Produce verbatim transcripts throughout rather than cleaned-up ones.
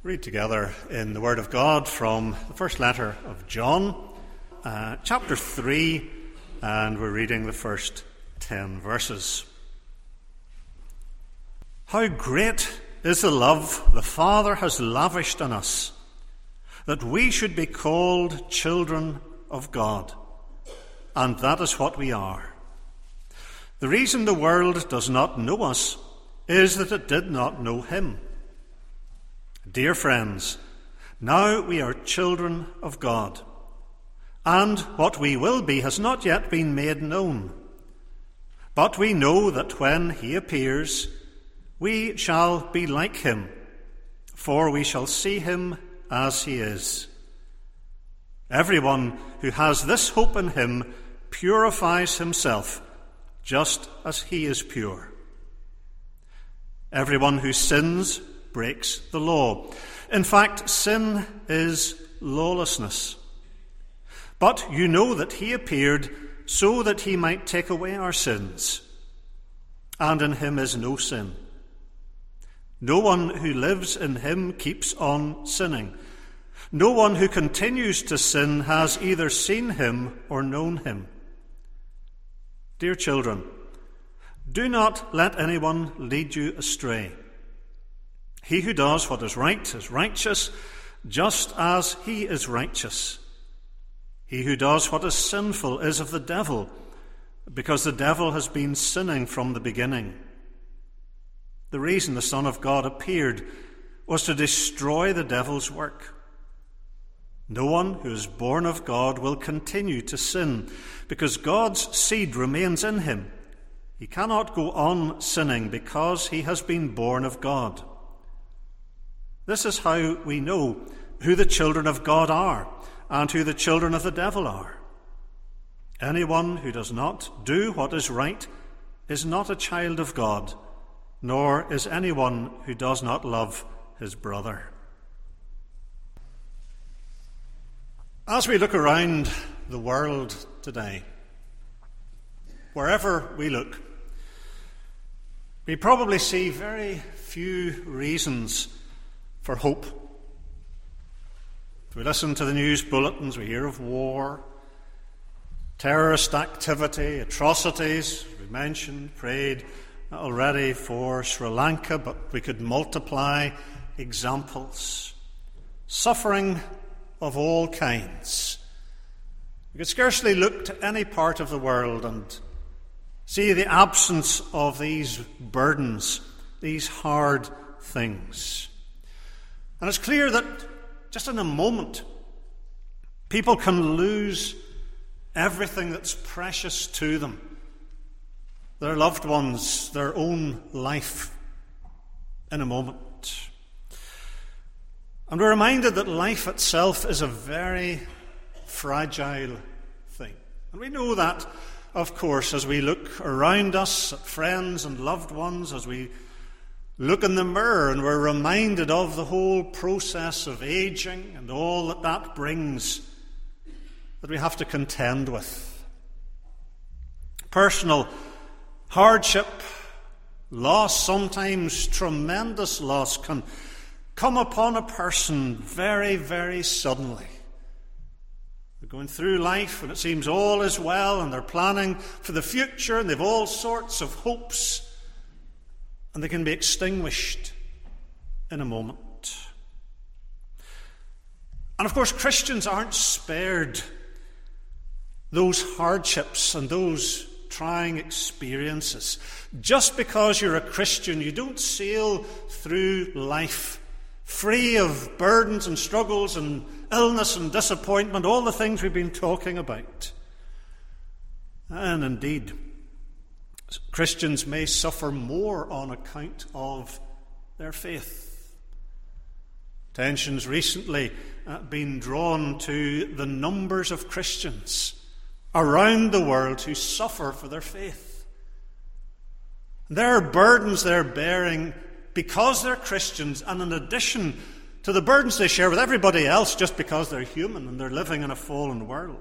Read together in the Word of God from the first letter of John, uh, chapter three, and we're reading the first ten verses. How great is the love the Father has lavished on us, that we should be called children of God, and that is what we are. The reason the world does not know us is that it did not know him. Dear friends, now we are children of God, and what we will be has not yet been made known. But we know that when he appears, we shall be like him, for we shall see him as he is. Everyone who has this hope in him purifies himself, just as he is pure. Everyone who sins breaks the law. In fact, sin is lawlessness. But you know that he appeared so that he might take away our sins, and in him is no sin. No one who lives in him keeps on sinning. No one who continues to sin has either seen him or known him. Dear children, do not let anyone lead you astray. He who does what is right is righteous, just as he is righteous. He who does what is sinful is of the devil, because the devil has been sinning from the beginning. The reason the Son of God appeared was to destroy the devil's work. No one who is born of God will continue to sin, because God's seed remains in him. He cannot go on sinning because he has been born of God. This is how we know who the children of God are and who the children of the devil are. Anyone who does not do what is right is not a child of God, nor is anyone who does not love his brother. As we look around the world today, wherever we look, we probably see very few reasons for hope. If we listen to the news bulletins, we hear of war, terrorist activity, atrocities. We mentioned, prayed already for Sri Lanka, but we could multiply examples. Suffering of all kinds. We could scarcely look to any part of the world and see the absence of these burdens, these hard things. And it's clear that just in a moment, people can lose everything that's precious to them, their loved ones, their own life, in a moment. And we're reminded that life itself is a very fragile thing. And we know that, of course, as we look around us at friends and loved ones, as we look in the mirror and we're reminded of the whole process of aging and all that that brings that we have to contend with. Personal hardship, loss, sometimes tremendous loss, can come upon a person very, very suddenly. They're going through life and it seems all is well and they're planning for the future and they've all sorts of hopes, and they can be extinguished in a moment. And of course, Christians aren't spared those hardships and those trying experiences. Just because you're a Christian, you don't sail through life free of burdens and struggles and illness and disappointment, all the things we've been talking about. And indeed, Christians may suffer more on account of their faith. Attention's recently uh, been drawn to the numbers of Christians around the world who suffer for their faith. There are burdens they're bearing because they're Christians, and in addition to the burdens they share with everybody else just because they're human and they're living in a fallen world.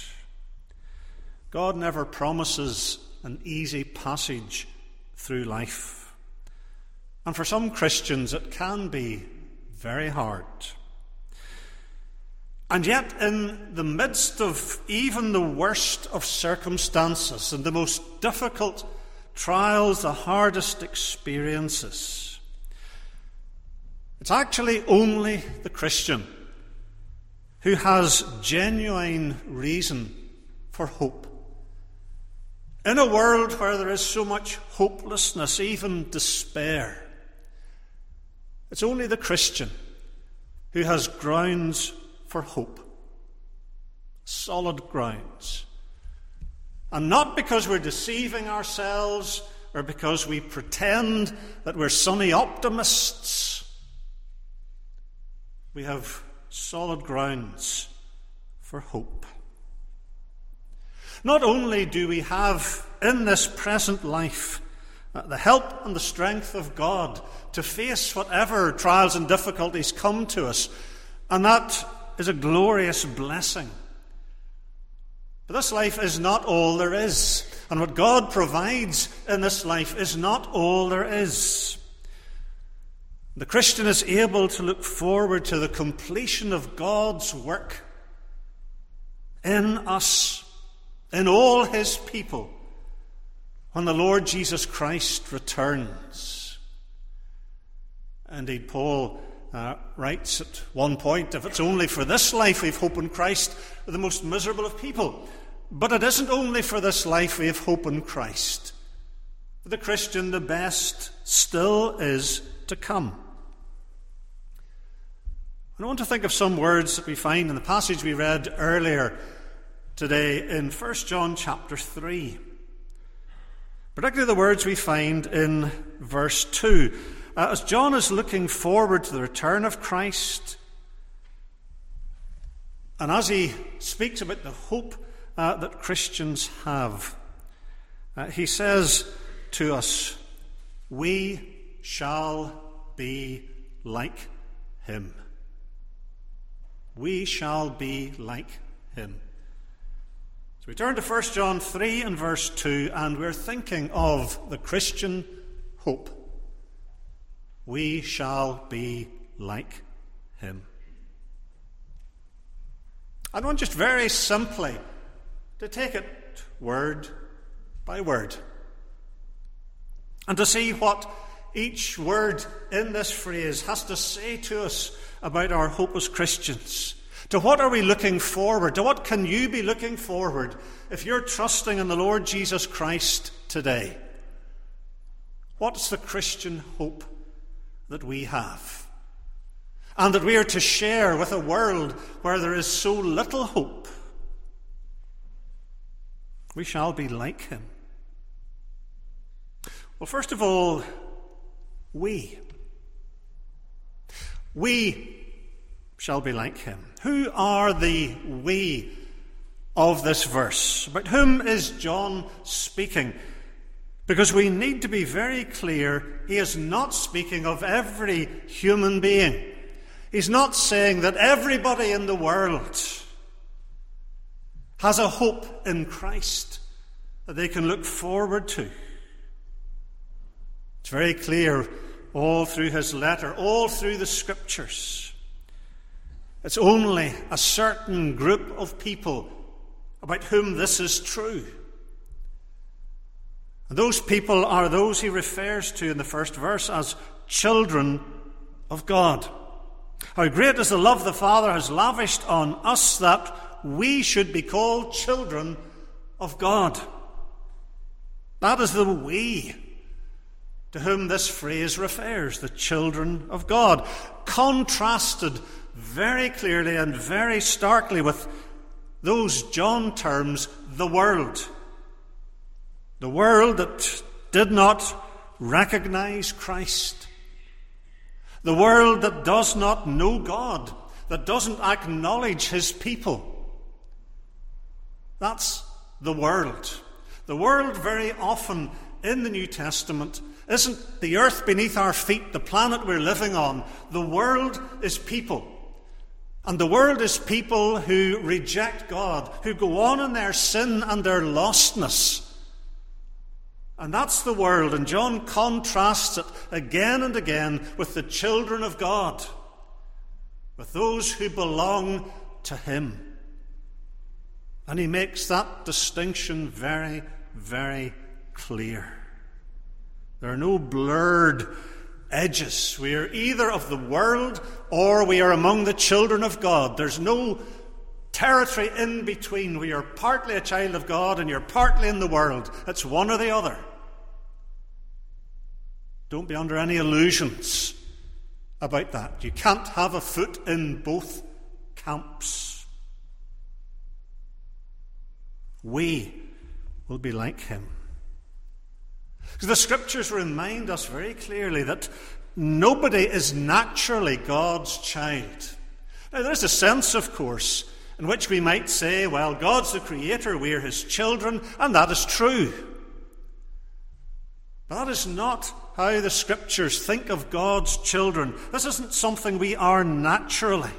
God never promises an easy passage through life. And for some Christians, it can be very hard. And yet, in the midst of even the worst of circumstances and the most difficult trials, the hardest experiences, it's actually only the Christian who has genuine reason for hope. In a world where there is so much hopelessness, even despair, it's only the Christian who has grounds for hope. Solid grounds. And not because we're deceiving ourselves or because we pretend that we're sunny optimists. We have solid grounds for hope. Not only do we have in this present life uh, the help and the strength of God to face whatever trials and difficulties come to us, and that is a glorious blessing. But this life is not all there is, and what God provides in this life is not all there is. The Christian is able to look forward to the completion of God's work in us, in all his people, when the Lord Jesus Christ returns. Indeed, Paul uh, writes at one point, if it's only for this life we've hope in Christ, we're the most miserable of people. But it isn't only for this life we have hope in Christ. For the Christian, the best still is to come. And I want to think of some words that we find in the passage we read earlier today in First John chapter three. Particularly the words we find in verse two. Uh, as John is looking forward to the return of Christ, and as he speaks about the hope uh, that Christians have, uh, he says to us, we shall be like him. We shall be like him. We turn to First John three and verse two, and we're thinking of the Christian hope. We shall be like him. I want just very simply to take it word by word and to see what each word in this phrase has to say to us about our hope as Christians. To what are we looking forward? To what can you be looking forward if you're trusting in the Lord Jesus Christ today? What's the Christian hope that we have? And that we are to share with a world where there is so little hope. We shall be like him. Well, first of all, we. We shall be like him. Who are the we of this verse? About whom is John speaking? Because we need to be very clear, he is not speaking of every human being. He's not saying that everybody in the world has a hope in Christ that they can look forward to. It's very clear all through his letter, all through the Scriptures. It's only a certain group of people about whom this is true. And those people are those he refers to in the first verse as children of God. How great is the love the Father has lavished on us that we should be called children of God. That is the we to whom this phrase refers, the children of God, contrasted very clearly and very starkly with those John terms, the world. The world that did not recognize Christ. The world that does not know God, that doesn't acknowledge his people. That's the world. The world very often in the New Testament isn't the earth beneath our feet, the planet we're living on. The world is people. And the world is people who reject God, who go on in their sin and their lostness. And that's the world. And John contrasts it again and again with the children of God. with those who belong to him. And he makes that distinction very, very clear. There are no blurred edges. We are either of the world or we are among the children of God. There's no territory in between. We are partly a child of God and you're partly in the world. It's one or the other. Don't be under any illusions about that. You can't have a foot in both camps. We will be like him. The Scriptures remind us very clearly that nobody is naturally God's child. Now, there's a sense, of course, in which we might say, well, God's the Creator, we're his children, and that is true. But that is not how the Scriptures think of God's children. This isn't something we are naturally.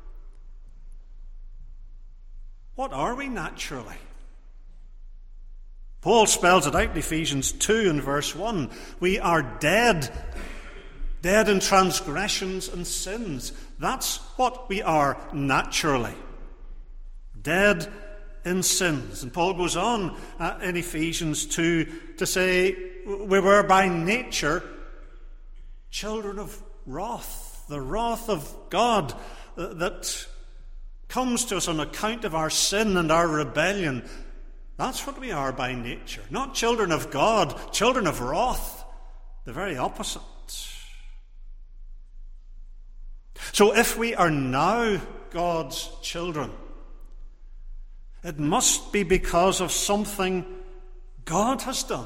What are we naturally? Paul spells it out in Ephesians two and verse one. We are dead, dead in transgressions and sins. That's what we are naturally. Dead in sins. And Paul goes on uh, in Ephesians two to say we were by nature children of wrath. The wrath of God uh, that comes to us on account of our sin and our rebellion. That's what we are by nature. Not children of God, children of wrath. The very opposite. So if we are now God's children, it must be because of something God has done.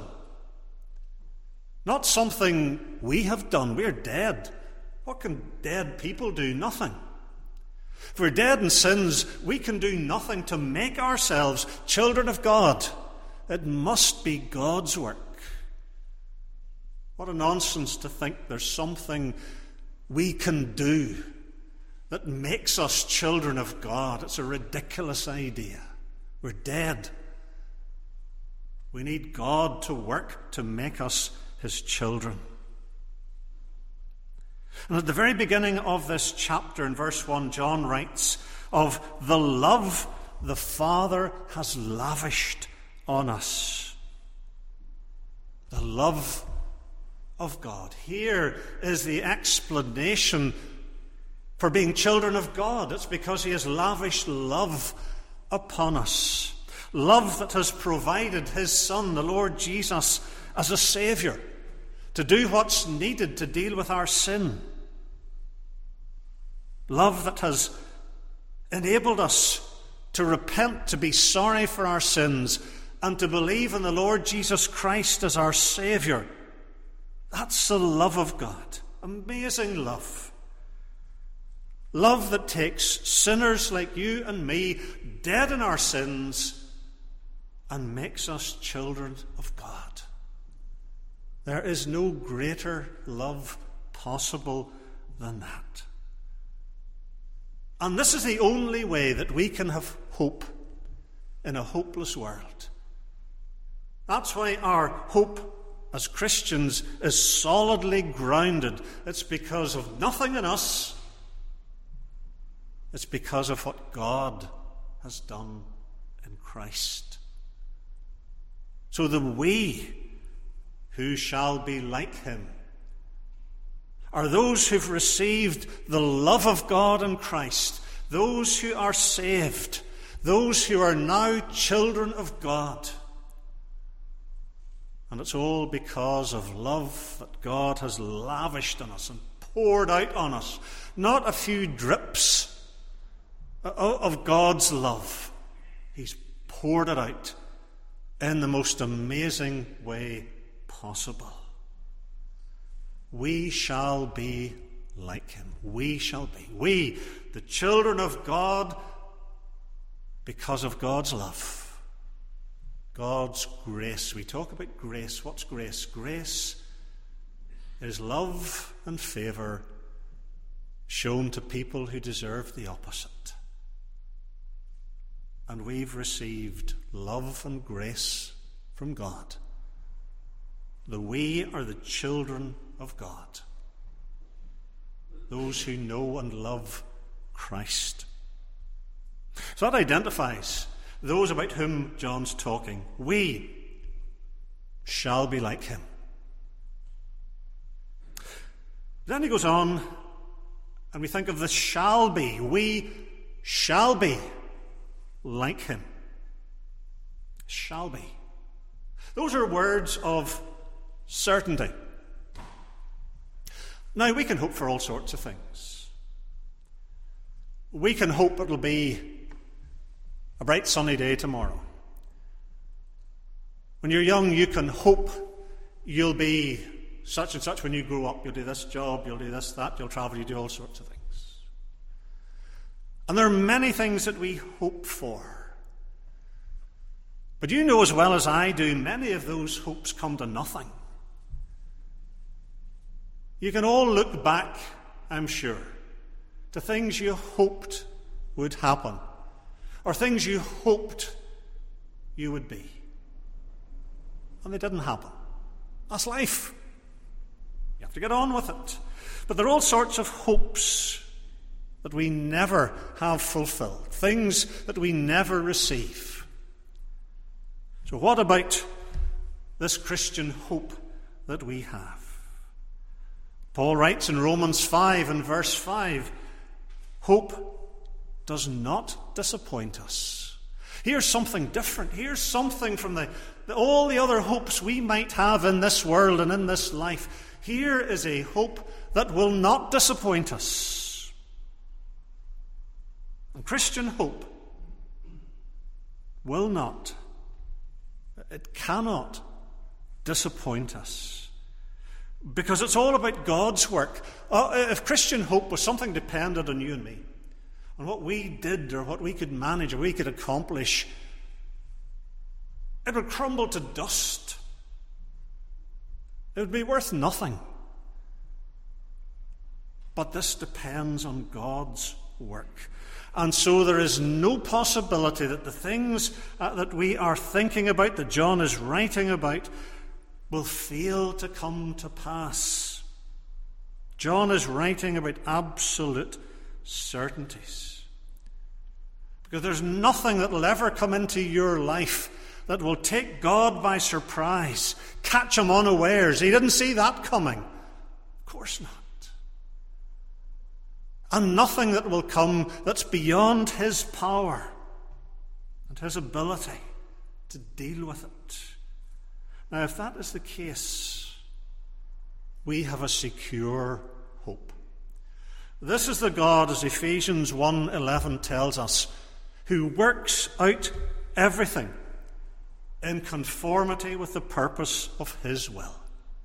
Not something we have done. We're dead. What can dead people do? Nothing. If we're dead in sins, we can do nothing to make ourselves children of God. It must be God's work. What a nonsense to think there's something we can do that makes us children of God. It's a ridiculous idea. We're dead. We need God to work to make us his children. And at the very beginning of this chapter, in verse one, John writes of the love the Father has lavished on us. The love of God. Here is the explanation for being children of God. It's because he has lavished love upon us. Love that has provided his Son, the Lord Jesus, as a Saviour, to do what's needed to deal with our sin. Love that has enabled us to repent, to be sorry for our sins, and to believe in the Lord Jesus Christ as our Saviour. That's the love of God. Amazing love. Love that takes sinners like you and me, dead in our sins, and makes us children of God. There is no greater love possible than that. And this is the only way that we can have hope in a hopeless world. That's why our hope as Christians is solidly grounded. It's because of nothing in us. It's because of what God has done in Christ. So the we who shall be like him are those who've received the love of God in Christ, those who are saved, those who are now children of God. And it's all because of love that God has lavished on us and poured out on us. Not a few drips of God's love. He's poured it out in the most amazing way possible. We shall be like him. We shall be. We, the children of God, because of God's love. God's grace. We talk about grace. What's grace? Grace is love and favour shown to people who deserve the opposite. And we've received love and grace from God. The we are the children of God. Those who know and love Christ. So that identifies those about whom John's talking. We shall be like him. Then he goes on, and we think of the shall be. We shall be like him. Shall be. Those are words of certainty. Now, we can hope for all sorts of things. We can hope it'll be a bright sunny day tomorrow. When you're young, you can hope you'll be such and such when you grow up. You'll do this job, you'll do this, that, you'll travel, you do all sorts of things. And there are many things that we hope for. But you know as well as I do, many of those hopes come to nothing. You can all look back, I'm sure, to things you hoped would happen, or things you hoped you would be. And they didn't happen. That's life. You have to get on with it. But there are all sorts of hopes that we never have fulfilled, things that we never receive. So what about this Christian hope that we have? Paul writes in Romans five and verse five, hope does not disappoint us. Here's something different. Here's something from the, the, all the other hopes we might have in this world and in this life. Here is a hope that will not disappoint us. And Christian hope will not, it cannot disappoint us. Because it's all about God's work. Uh, if Christian hope was something dependent on you and me, on what we did or what we could manage or we could accomplish, it would crumble to dust. It would be worth nothing. But this depends on God's work. And so there is no possibility that the things uh, that we are thinking about, that John is writing about, will fail to come to pass. John is writing about absolute certainties. Because there's nothing that will ever come into your life that will take God by surprise, catch him unawares. He didn't see that coming. Of course not. And nothing that will come that's beyond his power and his ability to deal with it. Now, if that is the case, we have a secure hope. This is the God, as Ephesians one eleven tells us, who works out everything in conformity with the purpose of his will.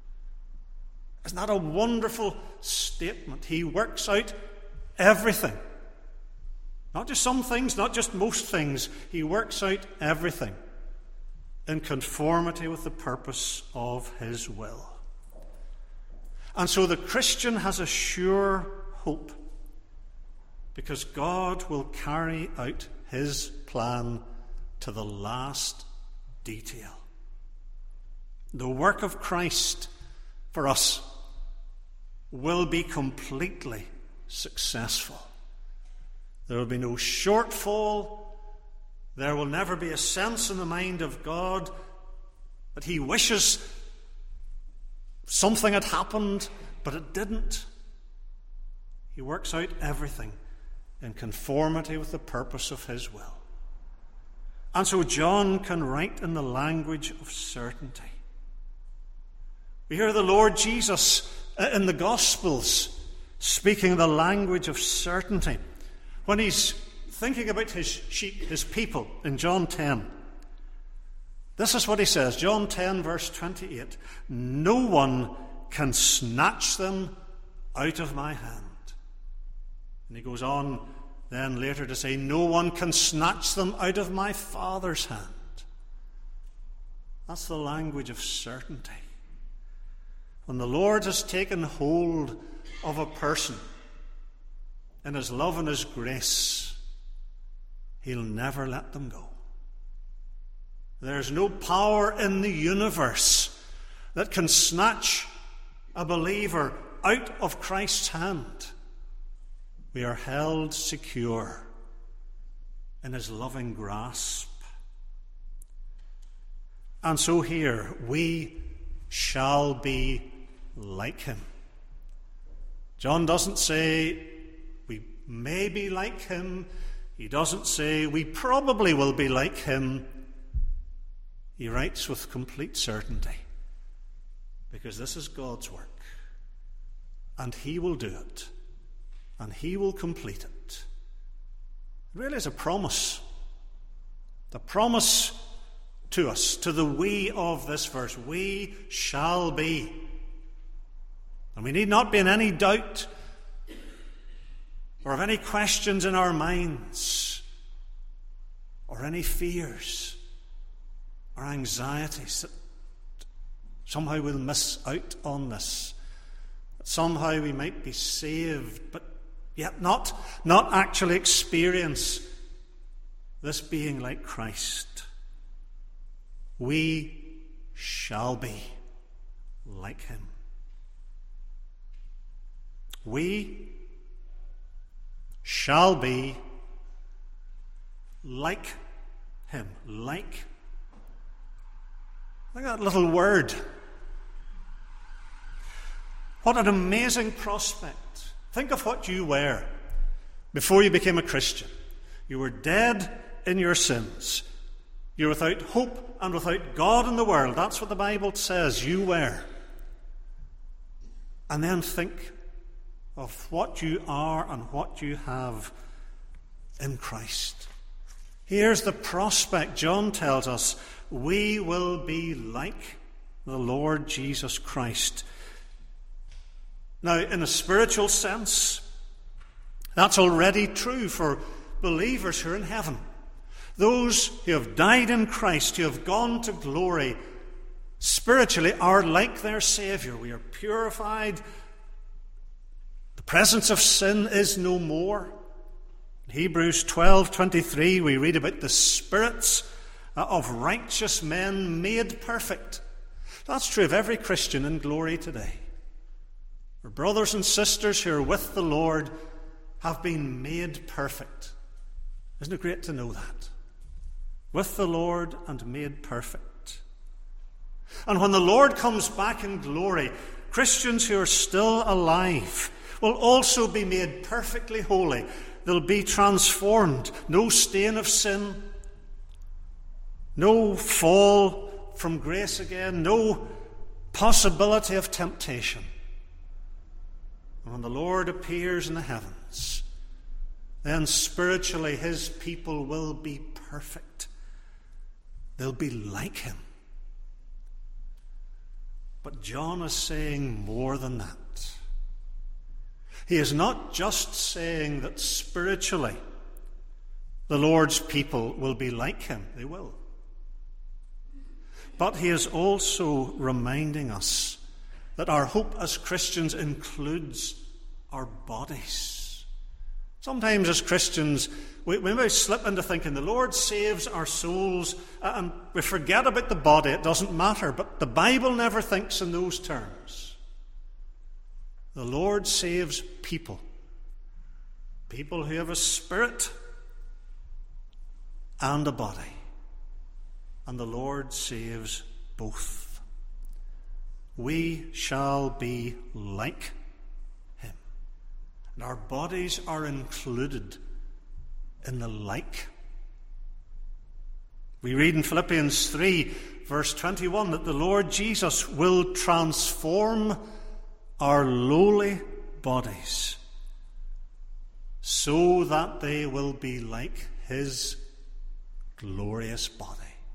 Isn't that a wonderful statement? He works out everything. Not just some things, not just most things. He works out everything in conformity with the purpose of his will. And so the Christian has a sure hope, because God will carry out his plan to the last detail. The work of Christ for us will be completely successful. There will be no shortfall. There will never be a sense in the mind of God that he wishes something had happened, but it didn't. He works out everything in conformity with the purpose of his will. And so John can write in the language of certainty. We hear the Lord Jesus in the Gospels speaking the language of certainty when he's thinking about his sheep, his people, in John ten. This is what he says, John ten, verse twenty-eight. No one can snatch them out of my hand. And he goes on then later to say, no one can snatch them out of my Father's hand. That's the language of certainty. When the Lord has taken hold of a person in his love and his grace, he'll never let them go. There's no power in the universe that can snatch a believer out of Christ's hand. We are held secure in his loving grasp. And so here, we shall be like him. John doesn't say we may be like him. He doesn't say we probably will be like him. He writes with complete certainty, because this is God's work, and he will do it, and he will complete it. It really is a promise. The promise to us, to the we of this verse. We shall be. And we need not be in any doubt or have any questions in our minds or any fears or anxieties that somehow we'll miss out on this, that somehow we might be saved, but yet not, not actually experience this being like Christ. We shall be like him. We shall be like him. Like. Look at that little word. What an amazing prospect. Think of what you were before you became a Christian. You were dead in your sins. You're without hope and without God in the world. That's what the Bible says you were. And then think of what you are and what you have in Christ. Here's the prospect. John tells us we will be like the Lord Jesus Christ. Now, in a spiritual sense, that's already true for believers who are in heaven. Those who have died in Christ, who have gone to glory, spiritually are like their Saviour. We are purified. The presence of sin is no more. In Hebrews twelve twenty-three, we read about the spirits of righteous men made perfect. That's true of every Christian in glory today. Our brothers and sisters who are with the Lord have been made perfect. Isn't it great to know that? With the Lord and made perfect. And when the Lord comes back in glory, Christians who are still alive will also be made perfectly holy. They'll be transformed. No stain of sin. No fall from grace again. No possibility of temptation. And when the Lord appears in the heavens, then spiritually his people will be perfect. They'll be like him. But John is saying more than that. He is not just saying that spiritually the Lord's people will be like him. They will. But he is also reminding us that our hope as Christians includes our bodies. Sometimes as Christians, we, we may slip into thinking the Lord saves our souls and we forget about the body. It doesn't matter. But the Bible never thinks in those terms. The Lord saves people. People who have a spirit and a body. And the Lord saves both. We shall be like him. And our bodies are included in the like. We read in Philippians three, verse twenty-one, that the Lord Jesus will transform our lowly bodies so that they will be like his glorious body.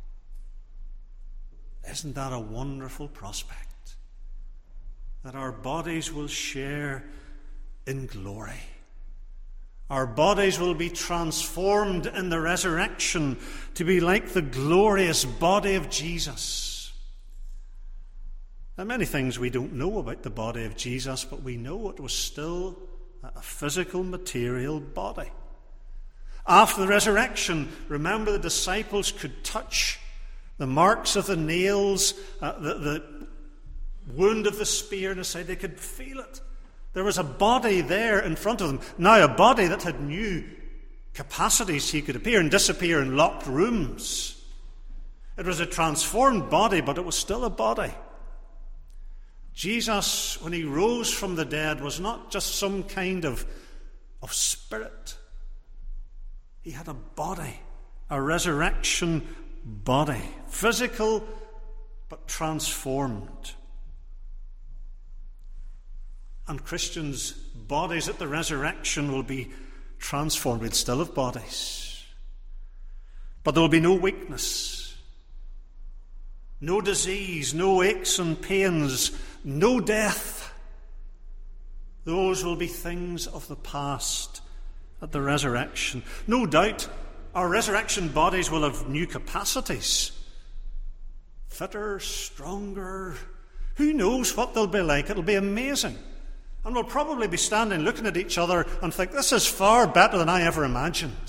Isn't that a wonderful prospect? That our bodies will share in glory. Our bodies will be transformed in the resurrection to be like the glorious body of Jesus. There are many things we don't know about the body of Jesus, but we know it was still a physical, material body. After the resurrection, remember the disciples could touch the marks of the nails, uh, the, the wound of the spear in the side. They could feel it. There was a body there in front of them. Now a body that had new capacities. He could appear and disappear in locked rooms. It was a transformed body, but it was still a body. Jesus, when he rose from the dead, was not just some kind of, of spirit. He had a body, a resurrection body, physical but transformed. And Christians' bodies at the resurrection will be transformed. We'll still have bodies, but there will be no weakness, no disease, no aches and pains, no death. Those will be things of the past at the resurrection. No doubt our resurrection bodies will have new capacities, fitter, stronger. Who knows what they'll be like? It'll be amazing. And we'll probably be standing looking at each other and think, this is far better than I ever imagined.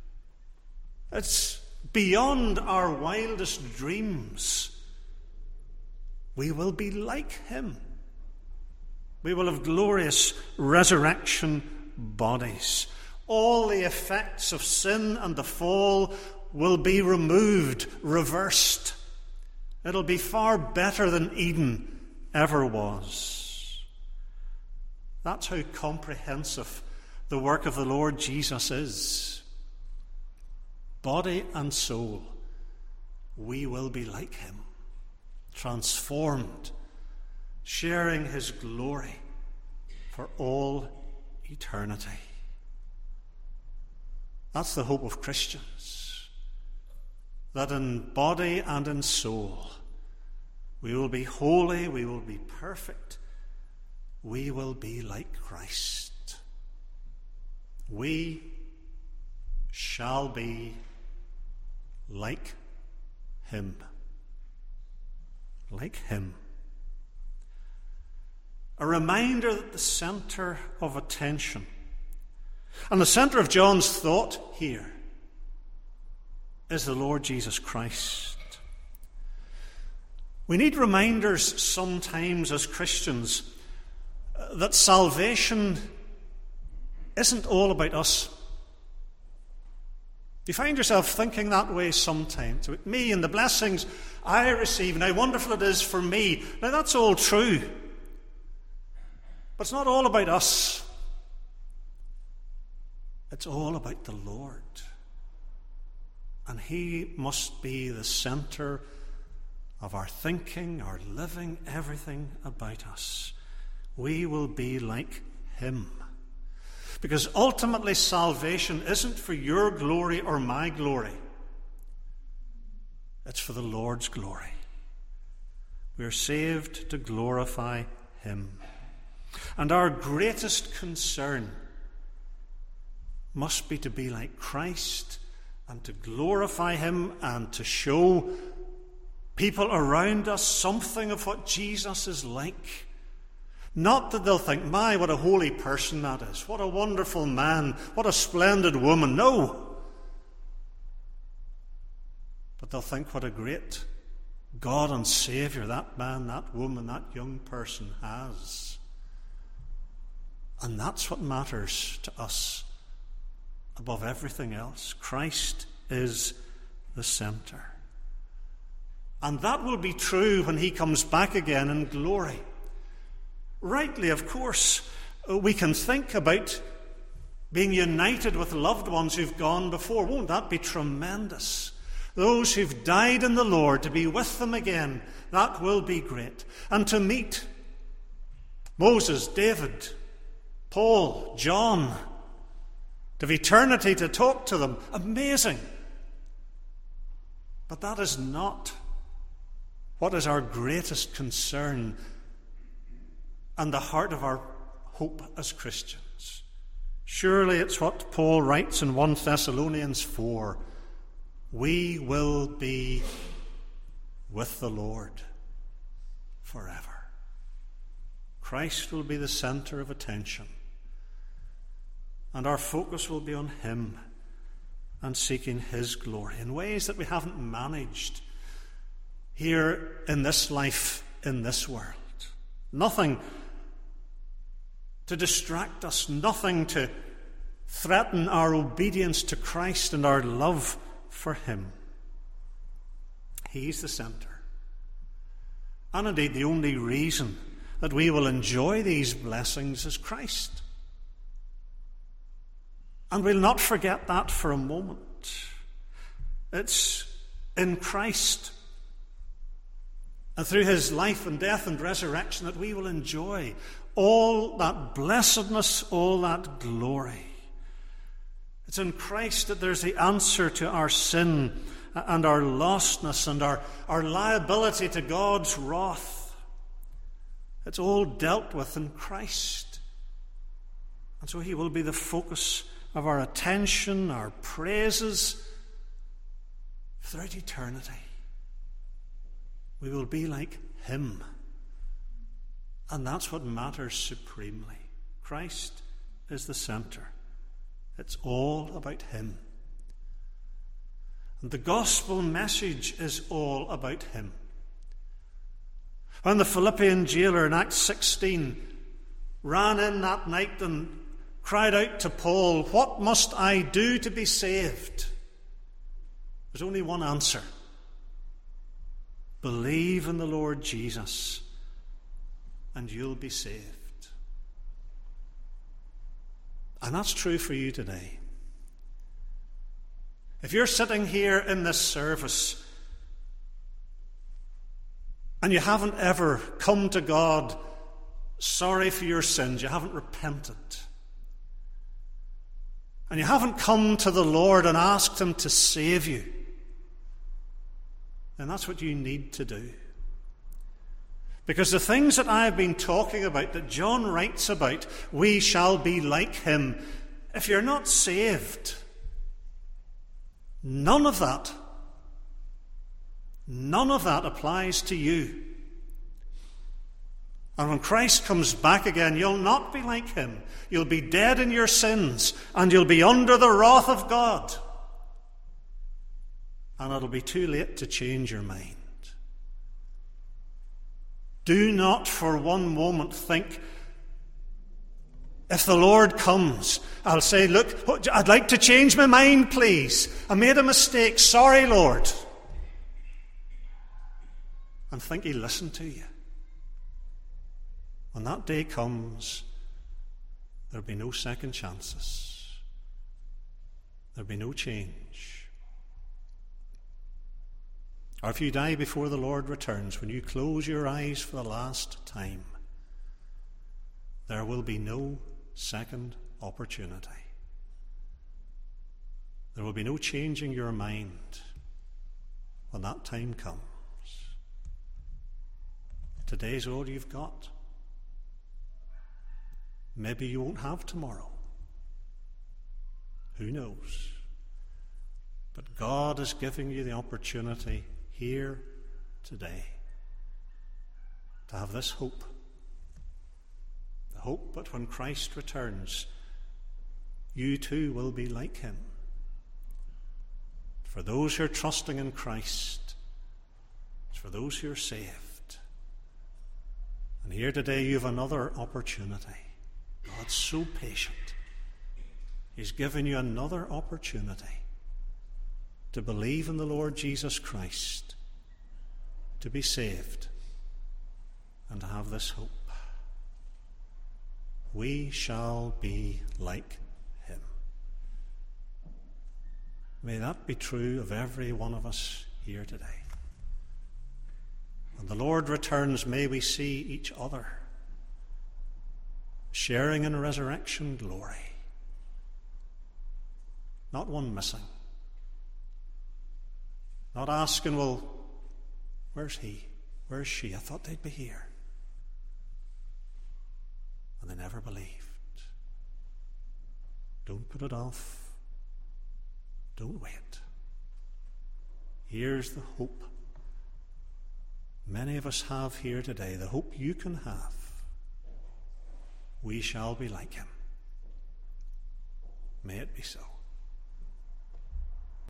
It's beyond our wildest dreams. We will be like him. We will have glorious resurrection bodies. All the effects of sin and the fall will be removed, reversed. It'll be far better than Eden ever was. That's how comprehensive the work of the Lord Jesus is. Body and soul, we will be like him, transformed, sharing his glory for all eternity. That's the hope of Christians, that in body and in soul we will be holy, we will be perfect, we will be like Christ. We shall be like him. Like him. A reminder that the centre of attention and the centre of John's thought here is the Lord Jesus Christ. We need reminders sometimes as Christians that salvation isn't all about us. Do you find yourself thinking that way sometimes? About me and the blessings I receive and how wonderful it is for me. Now that's all true. But it's not all about us. It's all about the Lord. And he must be the centre of our thinking, our living, everything about us. We will be like him. Because ultimately salvation isn't for your glory or my glory. It's for the Lord's glory. We are saved to glorify him. And our greatest concern must be to be like Christ and to glorify him and to show people around us something of what Jesus is like. Not that they'll think, my, what a holy person that is. What a wonderful man. What a splendid woman. No. But they'll think what a great God and Saviour that man, that woman, that young person has. And that's what matters to us above everything else. Christ is the centre. And that will be true when he comes back again in glory. Rightly, of course, we can think about being united with loved ones who've gone before. Won't that be tremendous? Those who've died in the Lord, to be with them again, that will be great. And to meet Moses, David, Paul, John, to have eternity to talk to them. Amazing. But that is not what is our greatest concern and the heart of our hope as Christians. Surely it's what Paul writes in First Thessalonians four. We will be with the Lord forever. Christ will be the centre of attention. And our focus will be on him and seeking his glory in ways that we haven't managed here in this life, in this world. Nothing to distract us, nothing to threaten our obedience to Christ and our love for him. He's the centre. And indeed, the only reason that we will enjoy these blessings is Christ. And we'll not forget that for a moment. It's in Christ and through his life and death and resurrection that we will enjoy all that blessedness, all that glory. It's in Christ that there's the answer to our sin and our lostness and our, our liability to God's wrath. It's all dealt with in Christ. And so he will be the focus of our attention, our praises, throughout eternity. We will be like him. And that's what matters supremely. Christ is the centre. It's all about him. And the gospel message is all about him. When the Philippian jailer in Acts sixteen ran in that night and cried out to Paul, "What must I do to be saved?" There's only one answer. Believe in the Lord Jesus and you'll be saved. And that's true for you today. If you're sitting here in this service and you haven't ever come to God sorry for your sins, you haven't repented, and you haven't come to the Lord and asked him to save you, then that's what you need to do. Because the things that I have been talking about, that John writes about, we shall be like him. If you're not saved, none of that, none of that applies to you. And when Christ comes back again, you'll not be like him. You'll be dead in your sins, and you'll be under the wrath of God. And it'll be too late to change your mind. Do not for one moment think, if the Lord comes, I'll say, look, I'd like to change my mind, please. I made a mistake. Sorry, Lord. And think he'll listen to you. When that day comes, there'll be no second chances. There'll be no change. Or if you die before the Lord returns, when you close your eyes for the last time, there will be no second opportunity. There will be no changing your mind when that time comes. Today's all you've got. Maybe you won't have tomorrow. Who knows? But God is giving you the opportunity here today to have this hope. The hope that when Christ returns, you too will be like him. For those who are trusting in Christ, it's for those who are saved. And here today you have another opportunity. God's so patient. He's given you another opportunity to believe in the Lord Jesus Christ, to be saved, and to have this hope. We shall be like him. May that be true of every one of us here today. When the Lord returns, may we see each other sharing in resurrection glory. Not one missing. Not asking, well, where's he? Where's she? I thought they'd be here. And they never believed. Don't put it off. Don't wait. Here's the hope many of us have here today, the hope you can have. We shall be like him. May it be so.